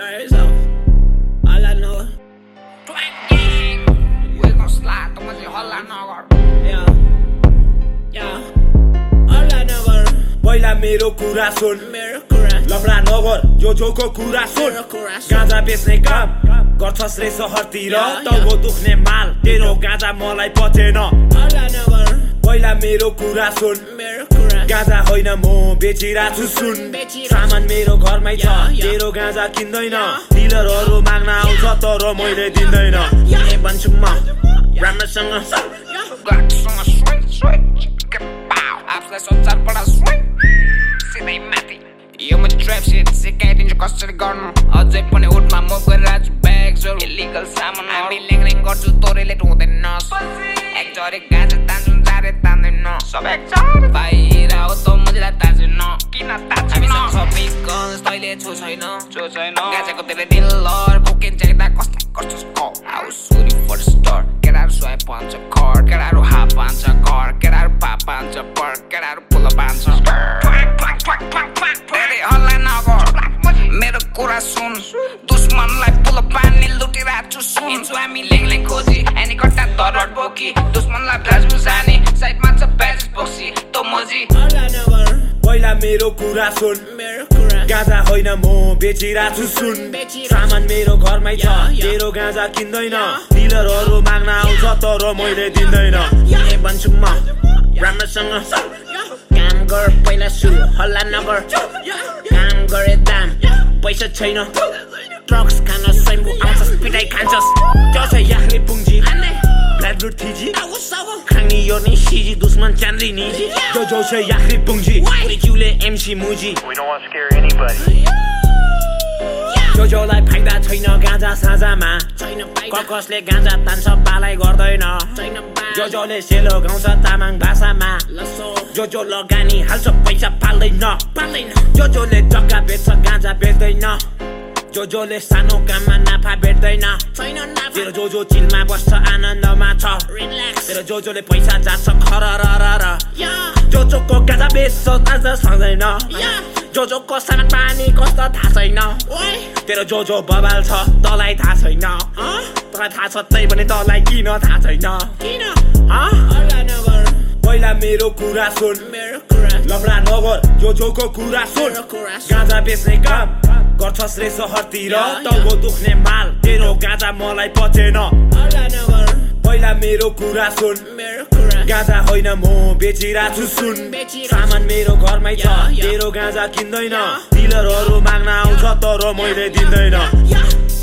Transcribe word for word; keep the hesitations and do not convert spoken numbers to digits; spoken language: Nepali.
alright, so all I know. We gon' slide, don't you all I know. Yeah, yeah. All I know. पहिला मेरो कुरा सुन मेरो कुरा लफडा नगर जो जोको कुरा सुन मेरो कुरा सुन गाँजा बेच्ने काम गर्छस् रे सहरतिर टाउको दुख्ने माल तेरो गाँजा मलाई पचेन all I know. पहिला मेरो कुरा सुन मेरो कुरा गाँजा होइन म बेचिरहेको छु सुन सामान मेरो घरमै छ तेरो गाँजा किन्दैन डिलरहरू माग्न आउँछ तर मैले दिँदैन के भन्छु म राम्रोसँग गाडीसँग स्विट स्विट आफूलाई संसारबाट स्विट सिधै माथि यो म ट्र्याप सिट सिकाइदिन्छु कसरी गर्नु अझै पनि उठमा म गरिरहेछु ब्याग्सहरू इलिगल सामान हामी ल्याङल्याङ गर्छु तोरेले हुँदैन एक्जोरिक गाँजा तान्छु जारे तान्दैन सब एक्जोरिक बाहिर हो त मजिला तान्दैन किन तान्दैन हामीसँग सबै गन्स तैले छु छैन छु छैन गाँजाको तेरो डिलर कोकेन चाहिँदा कसलाई गर्छस् कल आउ सुरी फर स्टार केटाहरू स्वाइप पान्छ खर केटाहरू हाफ पान्छ घर केटाहरू पाप पान्छ पर केटाहरू पुल पान्छ मेरो कुरा सुन दुश्मनलाई पुल पानी लुटिरहेको छु सुन हिँड्छु हामी ल्याङल्याङ खोजी एनी कट्टा दरबार बोकी दुश्मनलाई ब्लाजु जाने साइडमा छ ब्याज बोक्सी त मजी all I know. पहिला मेरो कुरा सुन मेरो कुरा गाँजा होइन म बेचिरहेको छु सुन सामान मेरो घरमै छ तेरो गाँजा किन्दैन डिलरहरू माग्न आउँछ तर मैले दिँदैन के भन्छु म राम्रोसँग काम गर पहिला सुरु हल्ला नगर काम गरे दाम पैसा छैन ड्रग्स खान स्वयम्भू आउँछस् पिटाइ खान्छस् त्यो छ याख्रे पुङ्जी ब्ल्याक लुट थिजी खानी यो नि सिजी दुश्मन चान्द्री निजी जो जो छ याख्रे पुङ्जी जिउले एमसी मुजी We don't want to scare anybody. जो जोलाई फाइदा छैन गाँजा साँझामा छैन कसले गाँजा तान्छ बालाई गर्दैन छैन जो जोले सेलो गाउँछ तामाङ भाषामा लसो जो जो लगानी हाल्छ पैसा पाल्दैन पाल्दैन जो जोले जग्गा बेच्छ गाँजा बेच्दैन जो जोले सानो काममा नाफा बेच्दैन छैन नाफा तेरो जो जो चिलमा बस्छ आनन्दमा छ रिल्याक्स तेरो जो जोले पैसा जान्छ खर र र र या जो जोको गाँजा बेच्छ आज सक्दैन या जो जोको सामान पानी कस्तो थाहा छैन ओइ तेरो जो जो बबाल छ तँलाई थाहा छैन तँलाई थाहा छ त्यही पनि तँलाई किन थाहा छैन किन हँ? all I know. पहिला मेरो कुरा सुन मेरो कुरा लफडा नगर जो जोको कुरा सुन मेरो कुरा सुन गाँजा बेच्ने काम गर्छस् रे सहरतिर टाउको दुख्ने माल तेरो गाँजा मलाई पचेन all I know. पहिला मेरो कुरा सुन मेरो कुरा गाँजा होइन म बेचिरहेको छु सुन सामान मेरो घरमै छ तेरो गाँजा किन्दैन डिलरहरू माग्न आउँछ तर मैले दिँदैन